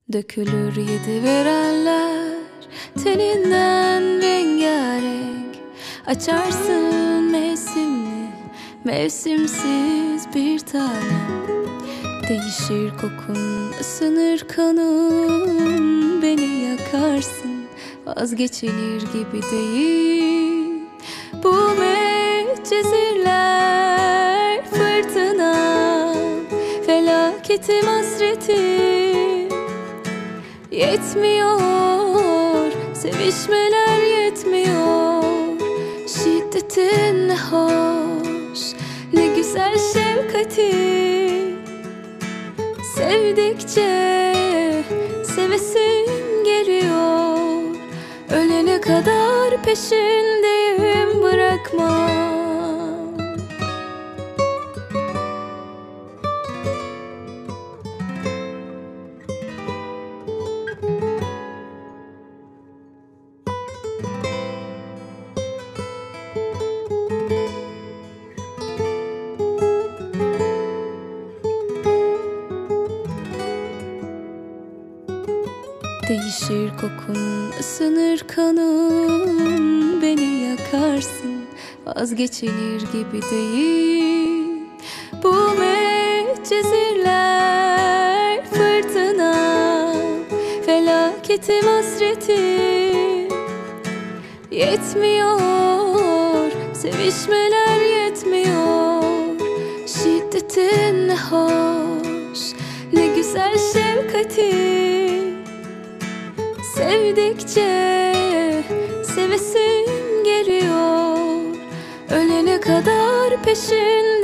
Dökülür yedi verenler teninden rengarenk. Açarsın mevsimli, mevsimsiz bir tanem. Değişir kokun, ısınır kanın, beni yakarsın. Vazgeçilir gibi değil bu medcezirler. Fırtına, felaketim, hasretim yetmiyor, sevişmeler yetmiyor. Şiddetin ne hoş, ne güzel şefkatin. Sevdikçe sevesim geliyor. Ölene kadar peşindeyim, bırakmam. Değişir kokun, ısınır kanın, beni yakarsın. Vazgeçilir gibi değil bu medcezirler. Fırtına, felaketim, hasretim yetmiyor, sevişmeler yetmiyor. Şiddetin ne hoş, ne güzel şefkatin. Sevdikçe sevesim geliyor. Ölene kadar peşin